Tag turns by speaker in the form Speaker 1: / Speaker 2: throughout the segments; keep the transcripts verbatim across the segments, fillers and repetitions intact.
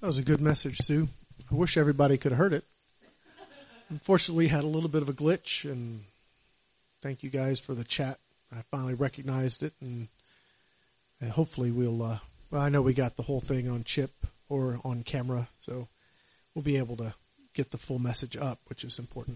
Speaker 1: That was a good message, Sue. I wish everybody could have heard it. Unfortunately, had a little bit of a glitch, and thank you guys for the chat. I finally recognized it, and, and hopefully we'll, uh, well, I know we got the whole thing on chip or on camera, so we'll be able to get the full message up, which is important.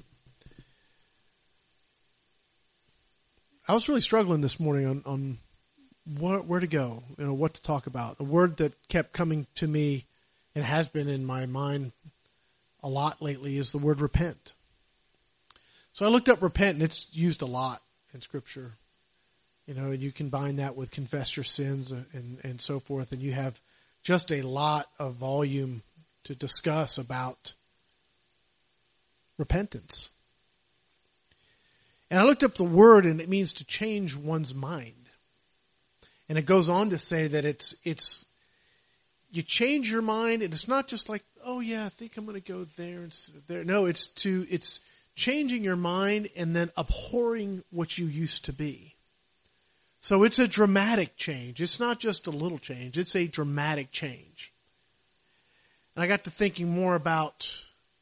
Speaker 1: I was really struggling this morning on, on where, where to go, you know, what to talk about. The word that kept coming to me and has been in my mind a lot lately is the word repent. So I looked up repent, and it's used a lot in Scripture. You know, and you combine that with confess your sins and, and so forth, and you have just a lot of volume to discuss about repentance. And I looked up the word, and it means to change one's mind. And it goes on to say that it's it's you change your mind, and it's not just like, oh yeah, I think I'm going to go there instead of there. No, it's to it's changing your mind and then abhorring what you used to be. So it's a dramatic change. It's not just a little change. It's a dramatic change. And I got to thinking more about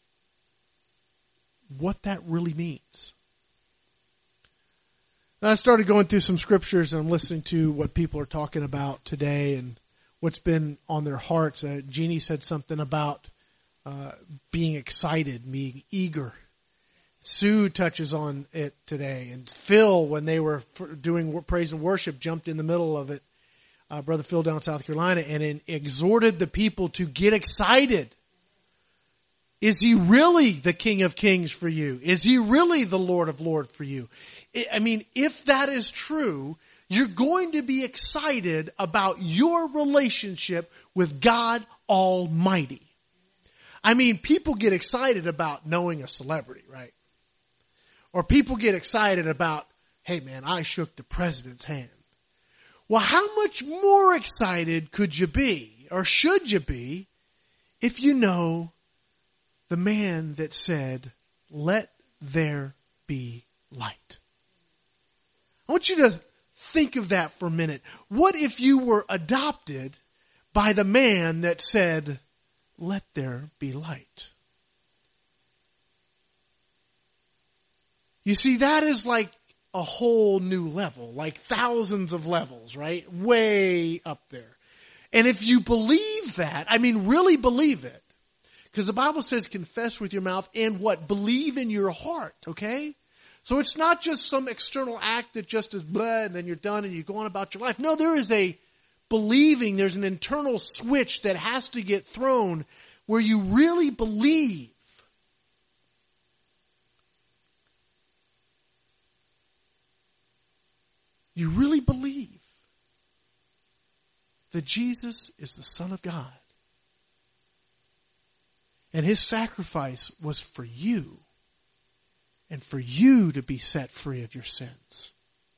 Speaker 1: what that really means. And I started going through some scriptures, and I'm listening to what people are talking about today and what's been on their hearts. Uh, Jeannie said something about uh, being excited, being eager. Sue touches on it today. And Phil, when they were doing praise and worship, jumped in the middle of it, uh, Brother Phil down in South Carolina, and in, exhorted the people to get excited. Is he really the King of Kings for you? Is he really the Lord of Lords for you? I mean, if that is true, you're going to be excited about your relationship with God Almighty. I mean, people get excited about knowing a celebrity, right? Or people get excited about, hey man, I shook the president's hand. Well, how much more excited could you be, or should you be, if you know the man that said, let there be light? I want you to think of that for a minute. What if you were adopted by the man that said, let there be light? You see, that is like a whole new level, like thousands of levels, right? Way up there. And if you believe that, I mean, really believe it, because the Bible says confess with your mouth and what? Believe in your heart, okay? So it's not just some external act that just is blah, and then you're done and you go on about your life. No, there is a believing, there's an internal switch that has to get thrown where you really believe. You really believe that Jesus is the Son of God. And his sacrifice was for you. And for you to be set free of your sins.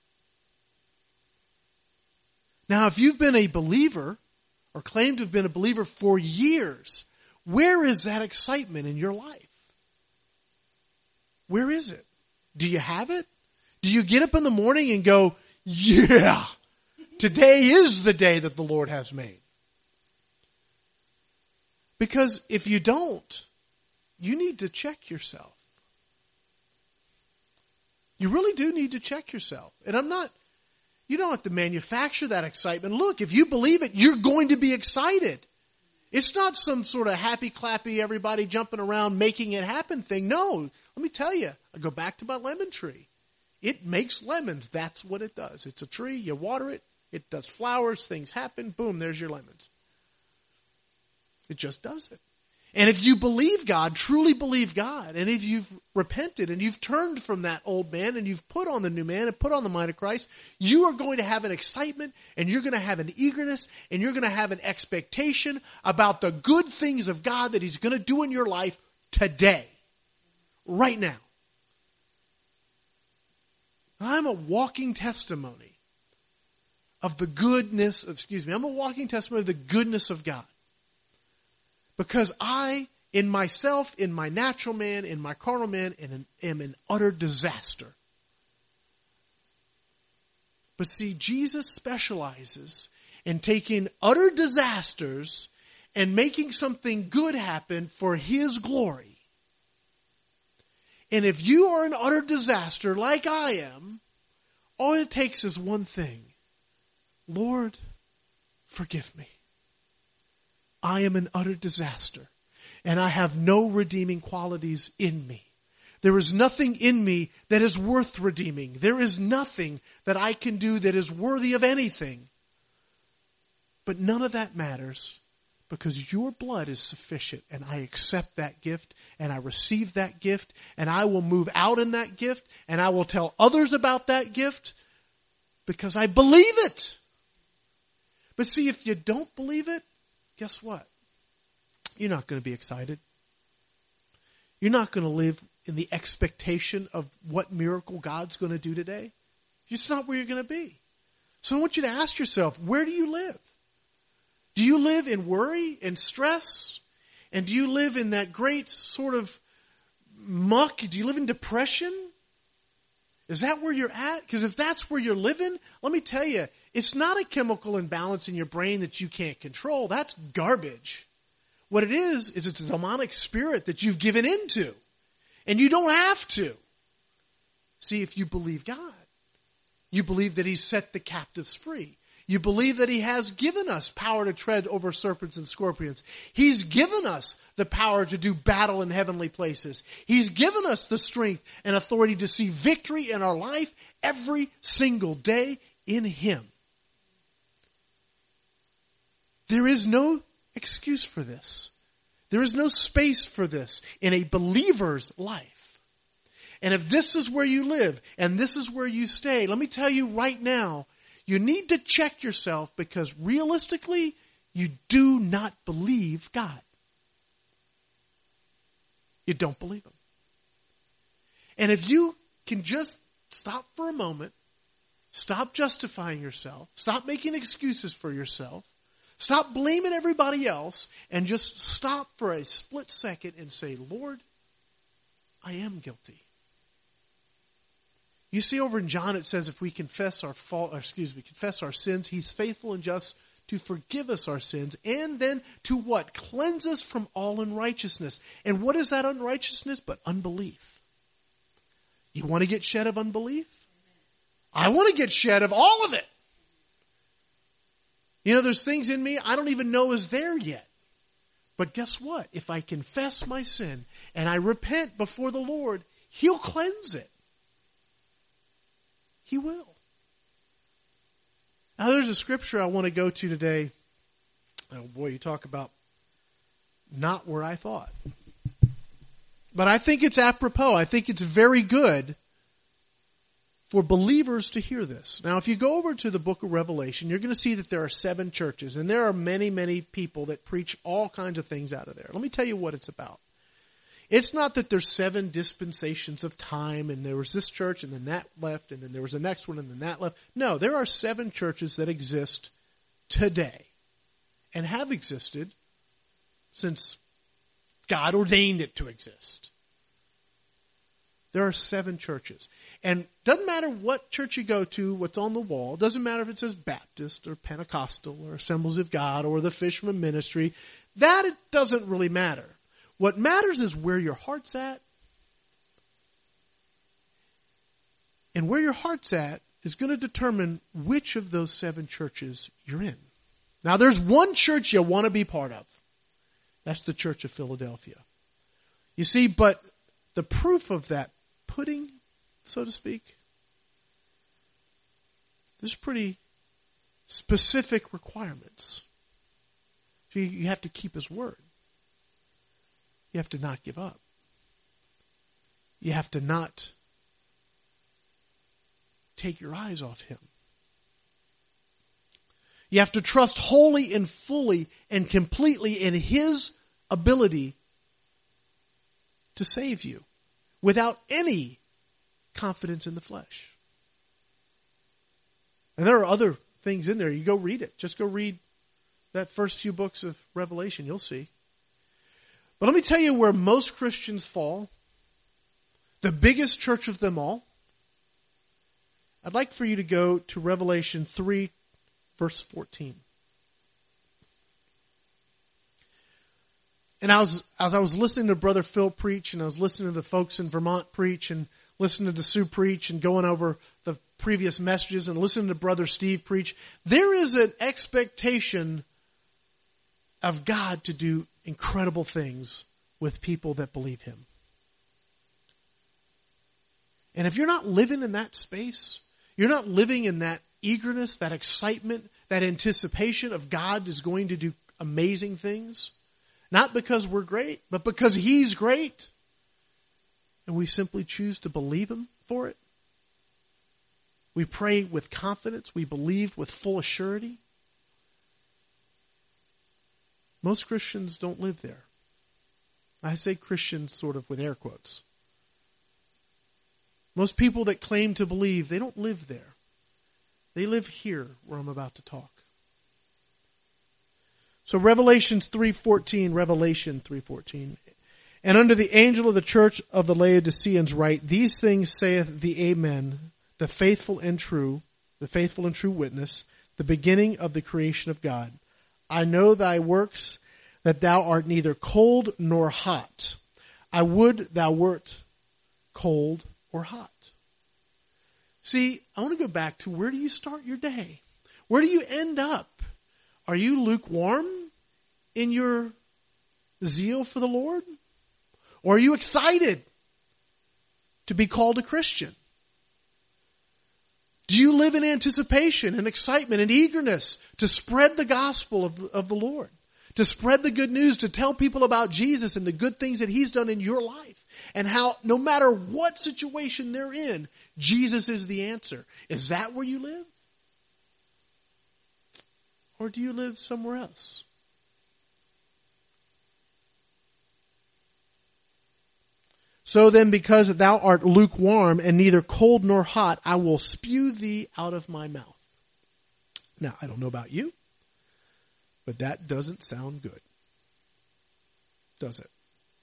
Speaker 1: Now, if you've been a believer, or claim to have been a believer for years, where is that excitement in your life? Where is it? Do you have it? Do you get up in the morning and go, yeah, today is the day that the Lord has made? Because if you don't, you need to check yourself. You really do need to check yourself. And I'm not, you don't have to manufacture that excitement. Look, if you believe it, you're going to be excited. It's not some sort of happy clappy, everybody jumping around making it happen thing. No, let me tell you, I go back to my lemon tree. It makes lemons. That's what it does. It's a tree. You water it. It does flowers. Things happen. Boom, there's your lemons. It just does it. And if you believe God, truly believe God, and if you've repented and you've turned from that old man and you've put on the new man and put on the mind of Christ, you are going to have an excitement and you're going to have an eagerness and you're going to have an expectation about the good things of God that he's going to do in your life today, right now. I'm a walking testimony of the goodness, excuse me, I'm a walking testimony of the goodness of God. Because I, in myself, in my natural man, in my carnal man, am an utter disaster. But see, Jesus specializes in taking utter disasters and making something good happen for His glory. And if you are an utter disaster like I am, all it takes is one thing. Lord, forgive me. I am an utter disaster, and I have no redeeming qualities in me. There is nothing in me that is worth redeeming. There is nothing that I can do that is worthy of anything. But none of that matters because your blood is sufficient, and I accept that gift, and I receive that gift, and I will move out in that gift, and I will tell others about that gift because I believe it. But see, if you don't believe it, guess what? You're not going to be excited. You're not going to live in the expectation of what miracle God's going to do today. It's not where you're going to be. So I want you to ask yourself, where do you live? Do you live in worry and stress? And do you live in that great sort of muck? Do you live in depression? Is that where you're at? Because if that's where you're living, let me tell you, it's not a chemical imbalance in your brain that you can't control. That's garbage. What it is, is it's a demonic spirit that you've given into. And you don't have to. See, if you believe God, you believe that He's set the captives free. You believe that He has given us power to tread over serpents and scorpions. He's given us the power to do battle in heavenly places. He's given us the strength and authority to see victory in our life every single day in Him. There is no excuse for this. There is no space for this in a believer's life. And if this is where you live and this is where you stay, let me tell you right now, you need to check yourself because realistically, you do not believe God. You don't believe Him. And if you can just stop for a moment, stop justifying yourself, stop making excuses for yourself, stop blaming everybody else, and just stop for a split second and say, Lord, I am guilty. You see over in John it says if we confess our fault, or excuse me, confess our sins, He's faithful and just to forgive us our sins, and then to what? Cleanse us from all unrighteousness. And what is that unrighteousness but unbelief? You want to get shed of unbelief? I want to get shed of all of it. You know, there's things in me I don't even know is there yet. But guess what? If I confess my sin and I repent before the Lord, He'll cleanse it. He will. Now there's a scripture I want to go to today. Oh boy, you talk about not where I thought. But I think it's apropos. I think it's very good for believers to hear this. Now, if you go over to the book of Revelation, you're going to see that there are seven churches, and there are many, many people that preach all kinds of things out of there. Let me tell you what it's about. It's not that there's seven dispensations of time, and there was this church, and then that left, and then there was the next one, and then that left. No, there are seven churches that exist today, and have existed since God ordained it to exist. There are seven churches. And it doesn't matter what church you go to, what's on the wall. It doesn't matter if it says Baptist or Pentecostal or Assemblies of God or the Fisherman Ministry. That it doesn't really matter. What matters is where your heart's at. And where your heart's at is going to determine which of those seven churches you're in. Now, there's one church you want to be part of. That's the Church of Philadelphia. You see, but the proof of that pudding, so to speak, there's pretty specific requirements. You have to keep His word. You have to not give up. You have to not take your eyes off Him. You have to trust wholly and fully and completely in His ability to save you without any confidence in the flesh. And there are other things in there. You go read it. Just go read that first few books of Revelation. You'll see. But let me tell you where most Christians fall. The biggest church of them all. I'd like for you to go to Revelation three, verse fourteen. And I was, as I was listening to Brother Phil preach, and I was listening to the folks in Vermont preach, and listening to Sue preach, and going over the previous messages, and listening to Brother Steve preach, there is an expectation of God to do incredible things with people that believe Him. And if you're not living in that space, you're not living in that eagerness, that excitement, that anticipation of God is going to do amazing things, not because we're great, but because He's great, and we simply choose to believe Him for it. We pray with confidence. We believe with full assurity. Most Christians don't live there. I say Christians sort of with air quotes. Most people that claim to believe, they don't live there. They live here where I'm about to talk. So Revelation three fourteen, Revelation three fourteen. And unto the angel of the church of the Laodiceans write, these things saith the Amen, the faithful and true, the faithful and true witness, the beginning of the creation of God. I know thy works, that thou art neither cold nor hot. I would thou wert cold or hot. See, I want to go back to, where do you start your day? Where do you end up? Are you lukewarm in your zeal for the Lord? Or are you excited to be called a Christian? Do you live in anticipation and excitement and eagerness to spread the gospel of, of the Lord? To spread the good news, to tell people about Jesus and the good things that He's done in your life. And how, no matter what situation they're in, Jesus is the answer. Is that where you live? Or do you live somewhere else? So then, because thou art lukewarm and neither cold nor hot, I will spew thee out of my mouth. Now, I don't know about you, but that doesn't sound good. Does it?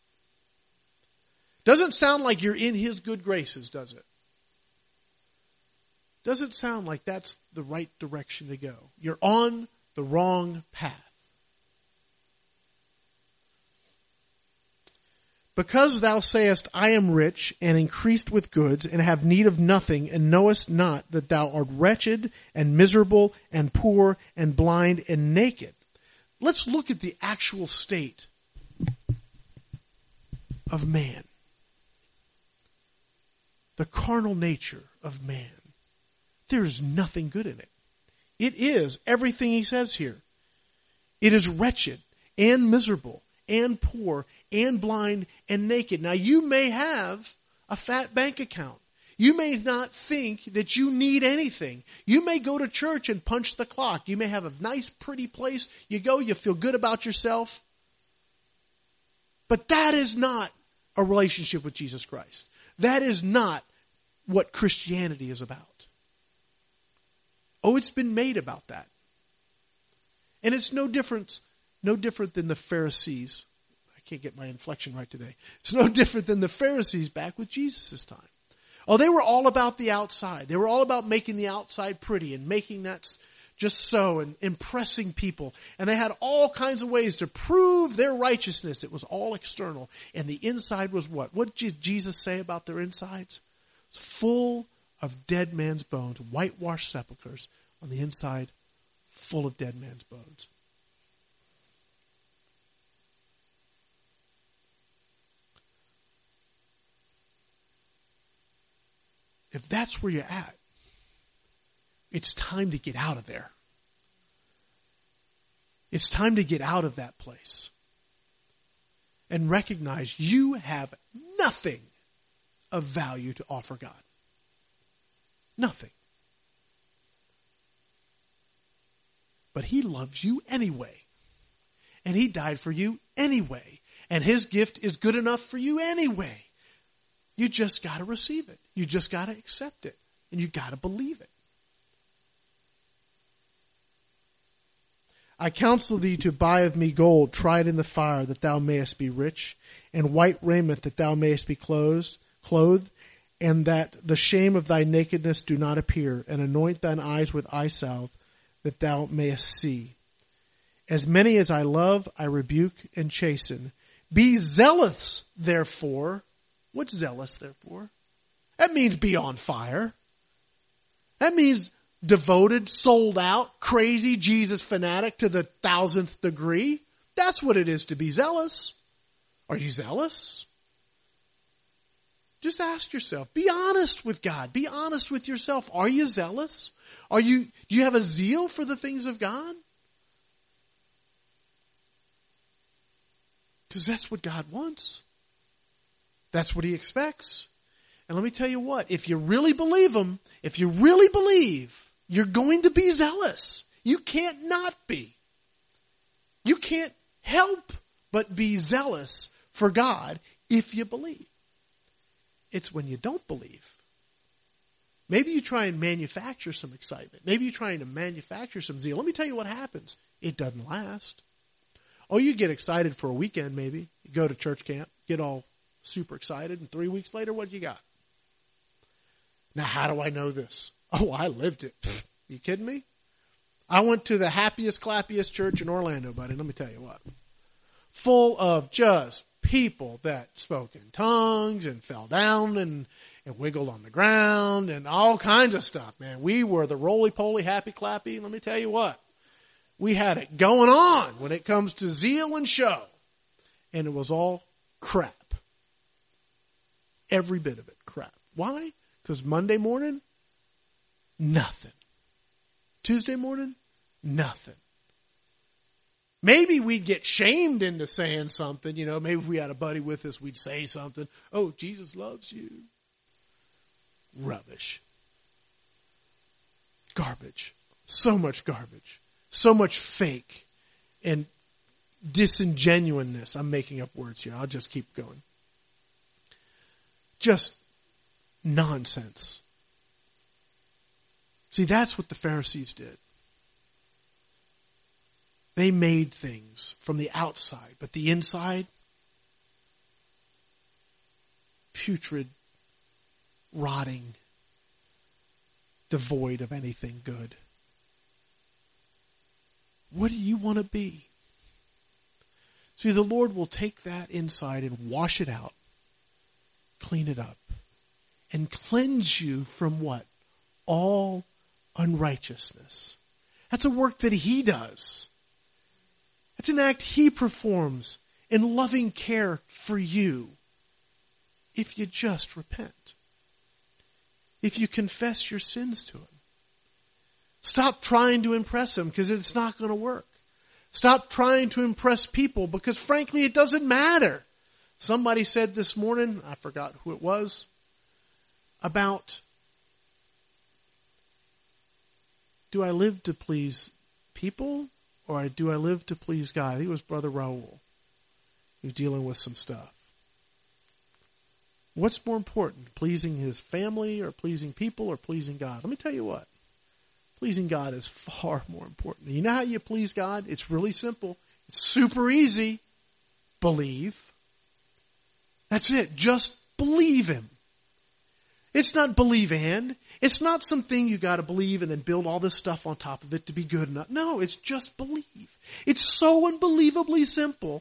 Speaker 1: Doesn't sound like you're in His good graces, does it? Doesn't sound like that's the right direction to go. You're on the wrong path. Because thou sayest, I am rich, and increased with goods, and have need of nothing, and knowest not that thou art wretched, and miserable, and poor, and blind, and naked. Let's look at the actual state of man. The carnal nature of man. There is nothing good in it. It is everything he says here. It is wretched, and miserable, and poor, and blind, and naked. Now, you may have a fat bank account. You may not think that you need anything. You may go to church and punch the clock. You may have a nice, pretty place. You go, you feel good about yourself. But that is not a relationship with Jesus Christ. That is not what Christianity is about. Oh, it's been made about that. And it's no different, no different than the Pharisees. I can't get my inflection right today. It's no different than the Pharisees back with Jesus' time. Oh, they were all about the outside. They were all about making the outside pretty and making that just so and impressing people. And they had all kinds of ways to prove their righteousness. It was all external. And the inside was what? What did Jesus say about their insides? It's full of dead man's bones, whitewashed sepulchres on the inside, full of dead man's bones. If that's where you're at, it's time to get out of there. It's time to get out of that place and recognize you have nothing of value to offer God. Nothing. But He loves you anyway. And He died for you anyway. And His gift is good enough for you anyway. You just got to receive it. You just got to accept it. And you got to believe it. I counsel thee to buy of me gold tried in the fire, that thou mayest be rich, and white raiment, that thou mayest be clothed, clothed, and that the shame of thy nakedness do not appear, and anoint thine eyes with eye salve, that thou mayest see. As many as I love, I rebuke and chasten. Be zealous, therefore. What's zealous, therefore? That means be on fire. That means devoted, sold out, crazy Jesus fanatic to the thousandth degree. That's what it is to be zealous. Are you zealous? Just ask yourself. Be honest with God. Be honest with yourself. Are you zealous? Are you, do you have a zeal for the things of God? Because that's what God wants. That's what He expects. And let me tell you what, if you really believe Him, if you really believe, you're going to be zealous. You can't not be. You can't help but be zealous for God if you believe. It's when you don't believe. Maybe you try and manufacture some excitement. Maybe you're trying to manufacture some zeal. Let me tell you what happens. It doesn't last. Oh, you get excited for a weekend maybe. You go to church camp, get all super excited, and three weeks later, what you got? Now, how do I know this? Oh, I lived it. Pfft, you kidding me? I went to the happiest, clappiest church in Orlando, buddy. Let me tell you what. Full of just people that spoke in tongues and fell down and, and wiggled on the ground and all kinds of stuff, man. We were the roly-poly, happy-clappy. Let me tell you what. We had it going on when it comes to zeal and show. And it was all crap. Every bit of it, crap. Why? Because Monday morning, nothing. Tuesday morning, nothing. Maybe we'd get shamed into saying something. You know, maybe if we had a buddy with us, we'd say something. Oh, Jesus loves you. Rubbish. Garbage. So much garbage. So much fake and disingenuousness. I'm making up words here. I'll just keep going. Just nonsense. See, that's what the Pharisees did. They made things from the outside, but the inside, putrid, rotting, devoid of anything good. What do you want to be? See, the Lord will take that inside and wash it out, clean it up, and cleanse you from what? All unrighteousness. That's a work that He does. It's an act He performs in loving care for you if you just repent. If you confess your sins to Him. Stop trying to impress Him because it's not going to work. Stop trying to impress people because frankly it doesn't matter. Somebody said this morning, I forgot who it was, about do I live to please people or do I live to please God? I think it was Brother Raul. He was dealing with some stuff. What's more important, pleasing his family or pleasing people or pleasing God? Let me tell you what. Pleasing God is far more important. You know how you please God? It's really simple. It's super easy. Believe. That's it. Just believe Him. It's not believe and. It's not something you got to believe and then build all this stuff on top of it to be good enough. No, it's just believe. It's so unbelievably simple.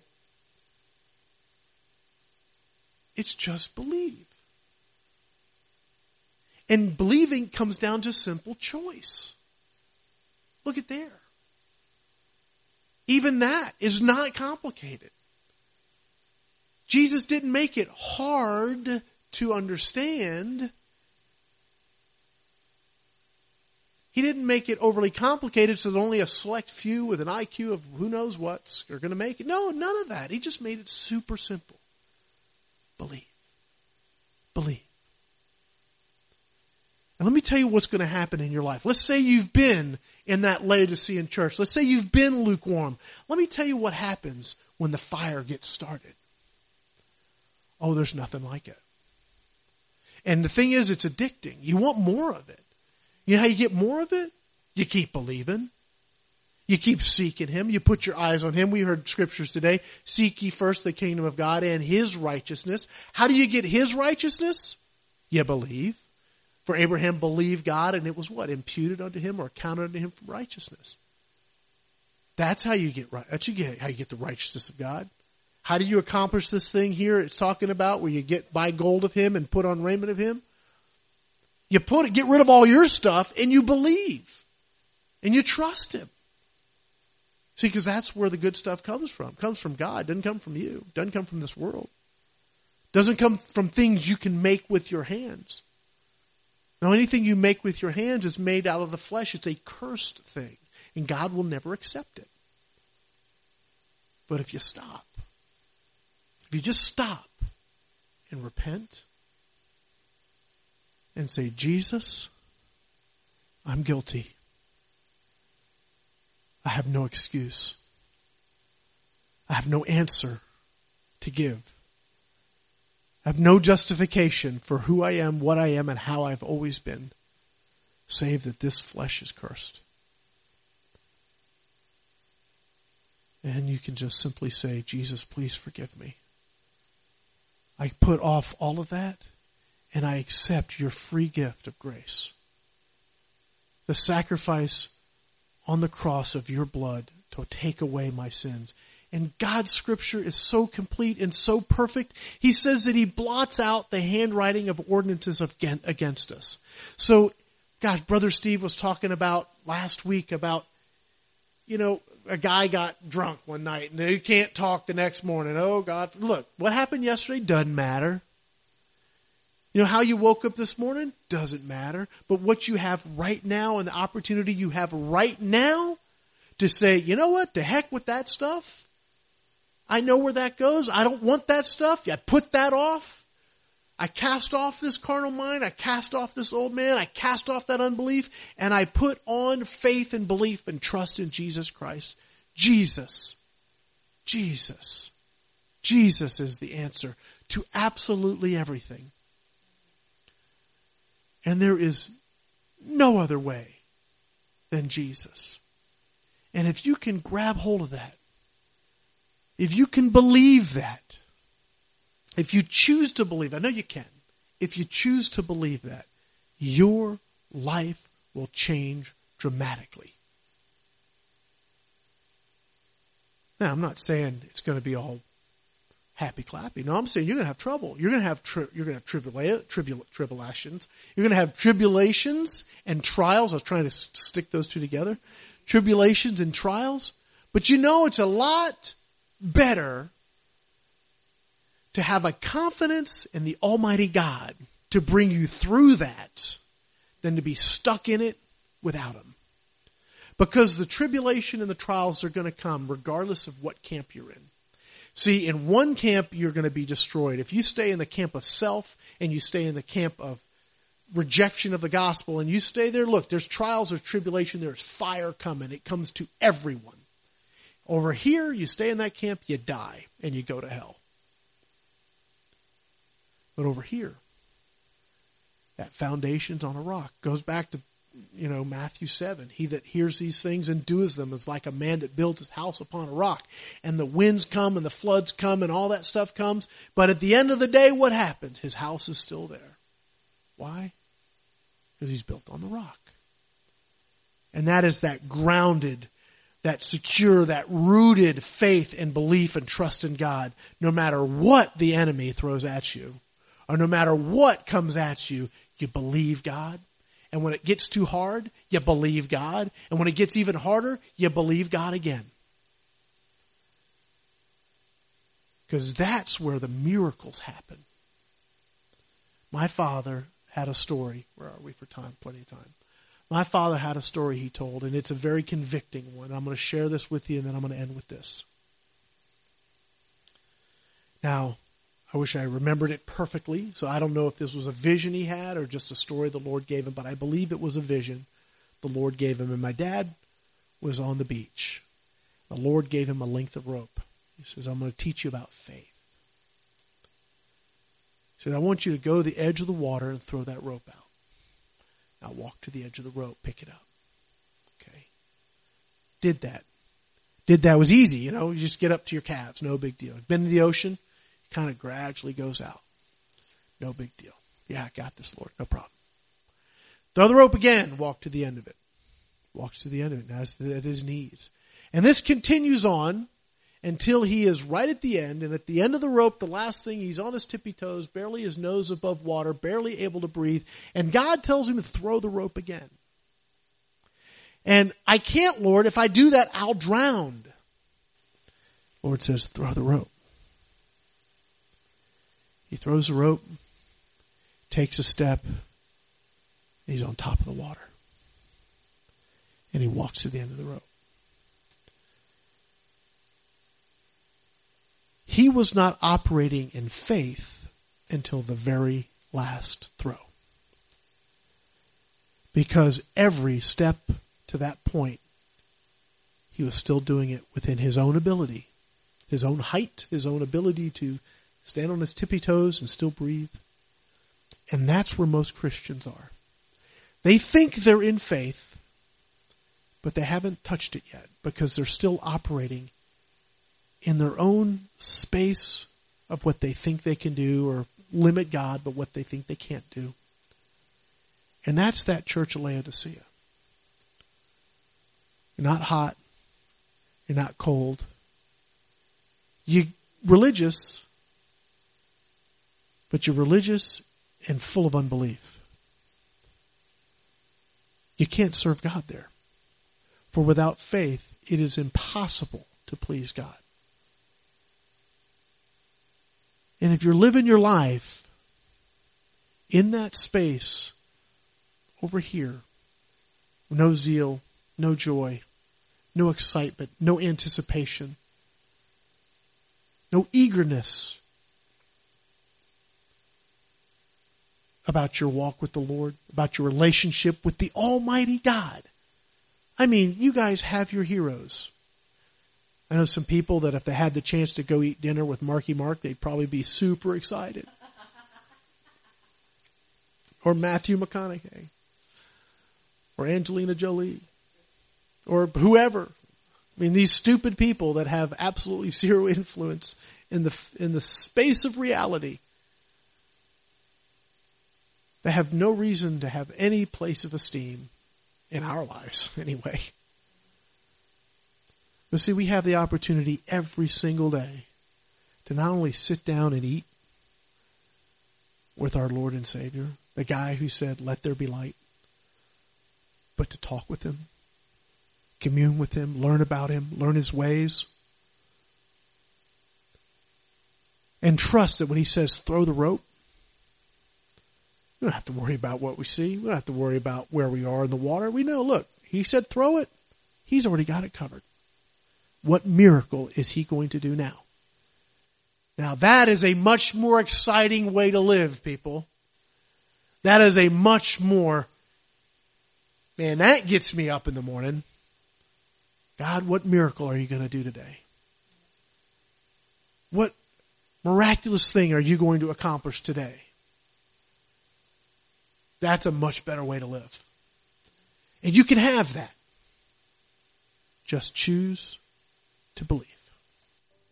Speaker 1: It's just believe. And believing comes down to simple choice. Look at there. Even that is not complicated. Jesus didn't make it hard to understand. He didn't make it overly complicated so that only a select few with an I Q of who knows what are going to make it. No, none of that. He just made it super simple. Believe. Believe. And let me tell you what's going to happen in your life. Let's say you've been in that Laodicean church. Let's say you've been lukewarm. Let me tell you what happens when the fire gets started. Oh, there's nothing like it. And the thing is, it's addicting. You want more of it. You know how you get more of it? You keep believing. You keep seeking Him. You put your eyes on Him. We heard scriptures today. Seek ye first the kingdom of God and His righteousness. How do you get His righteousness? You believe. For Abraham believed God, and it was what? Imputed unto him or counted unto him for righteousness. That's how you get right. That's you get how you get the righteousness of God. How do you accomplish this thing here it's talking about where you get buy gold of him and put on raiment of him? You put it, get rid of all your stuff and you believe. And you trust him. See, because that's where the good stuff comes from. It comes from God. It doesn't come from you. It doesn't come from this world. It doesn't come from things you can make with your hands. Now, anything you make with your hands is made out of the flesh. It's a cursed thing. And God will never accept it. But if you stop, if you just stop and repent and say, Jesus, I'm guilty. I have no excuse. I have no answer to give. I have no justification for who I am, what I am, and how I've always been, save that this flesh is cursed. And you can just simply say, Jesus, please forgive me. I put off all of that, and I accept your free gift of grace. The sacrifice on the cross of your blood to take away my sins. And God's scripture is so complete and so perfect. He says that he blots out the handwriting of ordinances against us. So, gosh, Brother Steve was talking about last week about, you know, a guy got drunk one night and he can't talk the next morning. Oh, God. Look, what happened yesterday doesn't matter. You know how you woke up this morning? Doesn't matter. But what you have right now and the opportunity you have right now to say, you know what? To heck with that stuff. I know where that goes. I don't want that stuff. I put that off. I cast off this carnal mind. I cast off this old man. I cast off that unbelief. And I put on faith and belief and trust in Jesus Christ. Jesus. Jesus. Jesus is the answer to absolutely everything. And there is no other way than Jesus. And if you can grab hold of that, if you can believe that, if you choose to believe, I know you can, if you choose to believe that, your life will change dramatically. Now, I'm not saying it's going to be all happy clappy. No, I'm saying you're going to have trouble. You're going to have tri- you're going to have tribula- tribula- tribulations. You're going to have tribulations and trials. I was trying to s- stick those two together. Tribulations and trials. But you know it's a lot better to have a confidence in the Almighty God to bring you through that than to be stuck in it without Him. Because the tribulation and the trials are going to come regardless of what camp you're in. See, in one camp, you're going to be destroyed. If you stay in the camp of self and you stay in the camp of rejection of the gospel and you stay there, look, there's trials, there's tribulation, there's fire coming. It comes to everyone. Over here, you stay in that camp, you die, and you go to hell. But over here, that foundation's on a rock. Goes back to, you know, Matthew seven. He that hears these things and doeth them is like a man that builds his house upon a rock. And the winds come and the floods come and all that stuff comes. But at the end of the day, what happens? His house is still there. Why? Because he's built on the rock. And that is that grounded, that secure, that rooted faith and belief and trust in God. No matter what the enemy throws at you, or no matter what comes at you, you believe God. And when it gets too hard, you believe God. And when it gets even harder, you believe God again. Because that's where the miracles happen. My father had a story. Where are we for time? Plenty of time. My father had a story he told, and it's a very convicting one. I'm going to share this with you, and then I'm going to end with this. Now, I wish I remembered it perfectly, so I don't know if this was a vision he had or just a story the Lord gave him, but I believe it was a vision the Lord gave him. And my dad was on the beach. The Lord gave him a length of rope. He says, I'm going to teach you about faith. He said, I want you to go to the edge of the water and throw that rope out. Now walk to the edge of the rope, pick it up. Okay. Did that. Did that. It was easy, you know. You just get up to your calves. No big deal. Been in the ocean. Kind of gradually goes out. No big deal. Yeah, I got this, Lord. No problem. Throw the rope again. Walk to the end of it. Walks to the end of it. Now it's at his knees. And this continues on until he is right at the end. And at the end of the rope, the last thing, he's on his tippy toes, barely his nose above water, barely able to breathe. And God tells him to throw the rope again. And I can't, Lord. If I do that, I'll drown. Lord says, throw the rope. He throws the rope, takes a step, and he's on top of the water. And he walks to the end of the rope. He was not operating in faith until the very last throw. Because every step to that point, he was still doing it within his own ability, his own height, his own ability to stand on his tippy toes and still breathe. And that's where most Christians are. They think they're in faith, but they haven't touched it yet because they're still operating in their own space of what they think they can do, or limit God, but what they think they can't do. And that's that church of Laodicea. You're not hot. You're not cold. You're religious, but you're religious and full of unbelief. You can't serve God there. For without faith, it is impossible to please God. And if you're living your life in that space over here, no zeal, no joy, no excitement, no anticipation, no eagerness about your walk with the Lord, about your relationship with the Almighty God. I mean, you guys have your heroes. I know some people that if they had the chance to go eat dinner with Marky Mark, they'd probably be super excited. Or Matthew McConaughey. Or Angelina Jolie. Or whoever. I mean, these stupid people that have absolutely zero influence in the in the space of reality. They have no reason to have any place of esteem in our lives, anyway. But see, we have the opportunity every single day to not only sit down and eat with our Lord and Savior, the guy who said, let there be light, but to talk with him, commune with him, learn about him, learn his ways, and trust that when he says throw the rope, we don't have to worry about what we see. We don't have to worry about where we are in the water. We know, look, he said throw it. He's already got it covered. What miracle is he going to do now? Now that is a much more exciting way to live, people. That is a much more, man, that gets me up in the morning. God, what miracle are you going to do today? What miraculous thing are you going to accomplish today? That's a much better way to live. And you can have that. Just choose to believe.